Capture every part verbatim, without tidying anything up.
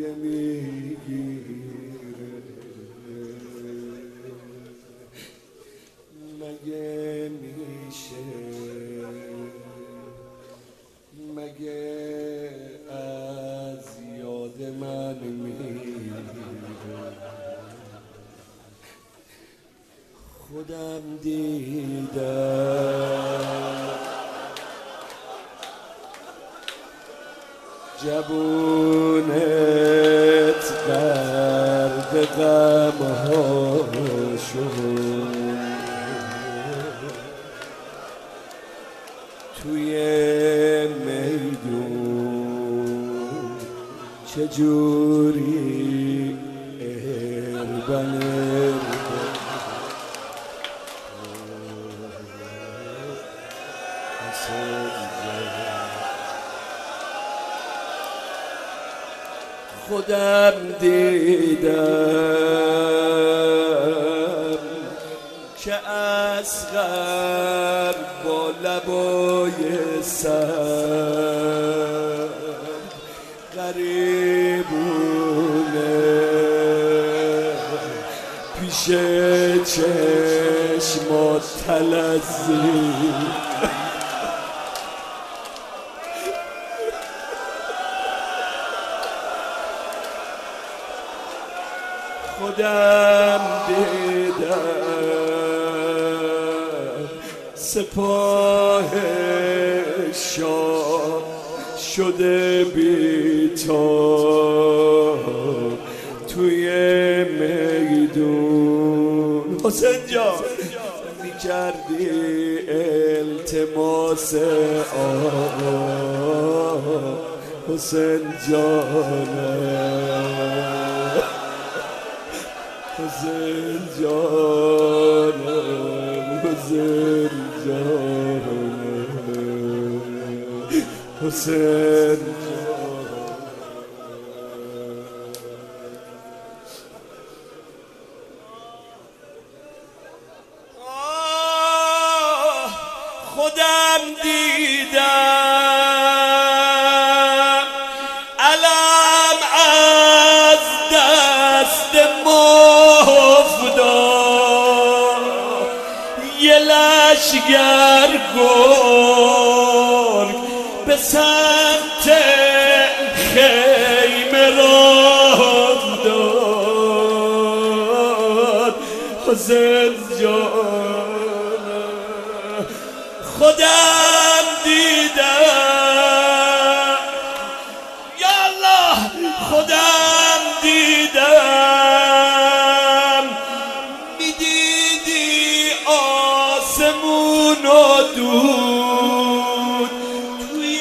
میگیره. مگه میشه مگه از یاد من میره؟ خودم دیدم جبونت غرق غم ها شد، توی میدون چجوری اربن خودم دیدم که اصغر با لبای سر غریبونه پیش چشمات تلزی خودم دیدم سپاه شاه شده بی تو توی میدون. حسین جان میکردی التماس آه حسین جانم حسین جانم حسین جانم حسین خودم دیدم علم از دست مفدار یه لشگر گرگ به سمت خیمه راه داد. حسین جان خودم دیدم یا الله خودم دیدم میدیدی آسمون و دود توی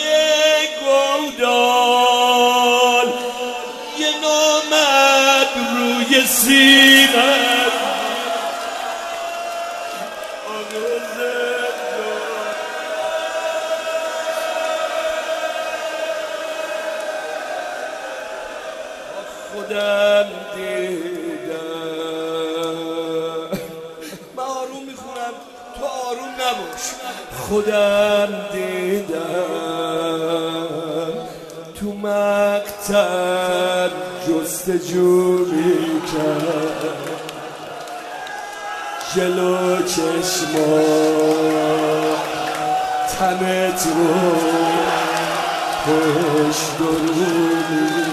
گودال یه نامد روی سینه خودم دیدم. من آروم میخونم تو آروم نباش. خودم دیدم تو مقتل جستجو میکرد جلو چشما تنت رو پشت درونی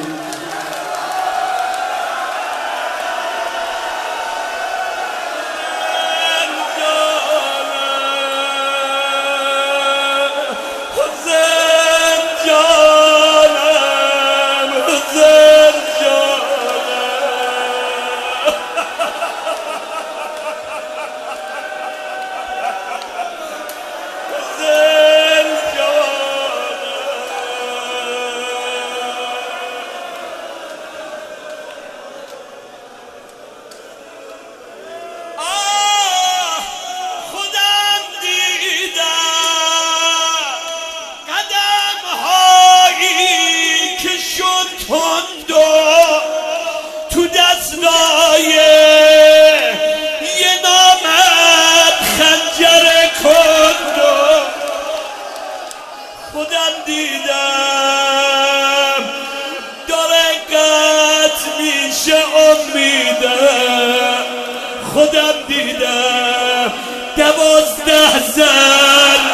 حسن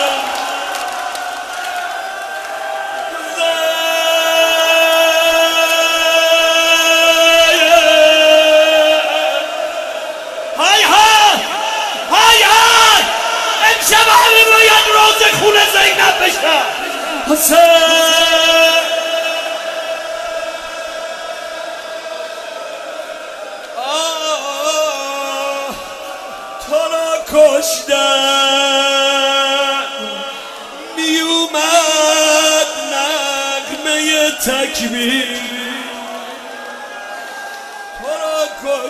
های های های های امشب همه باید روز خون زینب بشه حسن آه تو را کشتن می اومد نغمه تکبیر تو را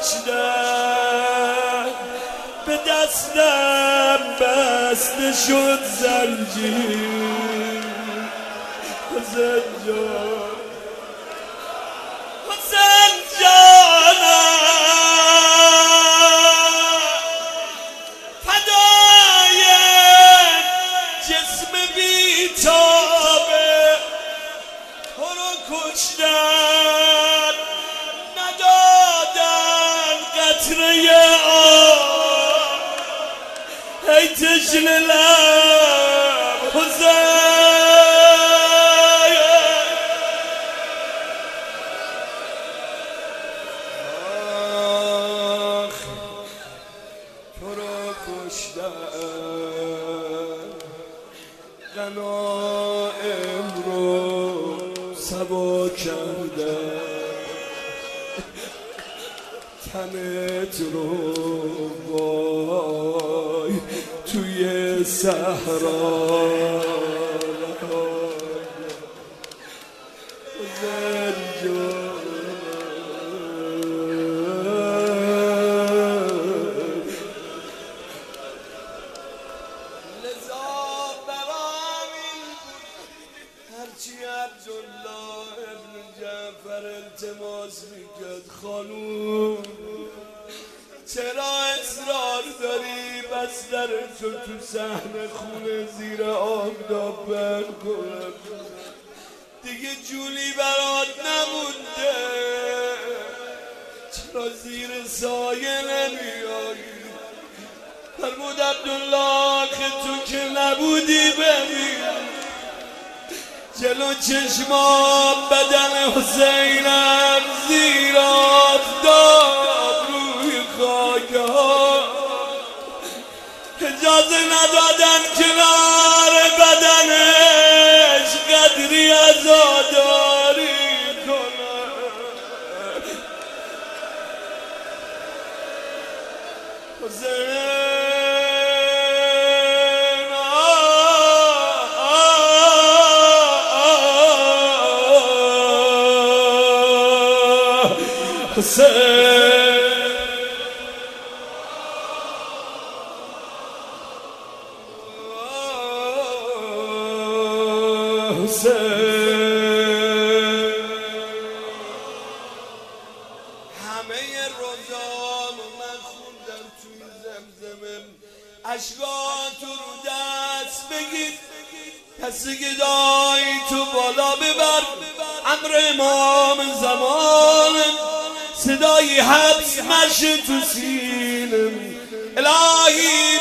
کشتن به دستم بسته شد زنجیر حسن جان حسن جانم فدای جسم بیتابه تو رو کشتن ندادن قطره آب ای تشنه لب حسن غنائم رو سبا کرده تنت رو وای توی صحرا عبدالله ابن جعفر التماس میکرد خانوم چرا اصرار داری بستر تو تو صحن خونه زیر آفتاب بر کنم دیگه جولی برات نمونده چرا زیر سایه نمیایی فرمود عبدالله که تو که نبودی ببین جلو چشمام بدن حسینم زیر آفتاب روی خاک ها اجازه ندادن کنار بدنش قدری عزاداری کنه حسین حسین حسین همه روزامو من خوندم توی زمزمم اشکاتو رو دست بگیر دست گدای تو بالا ببر امر امام زمان صدای حبس مشه تو سینم الهی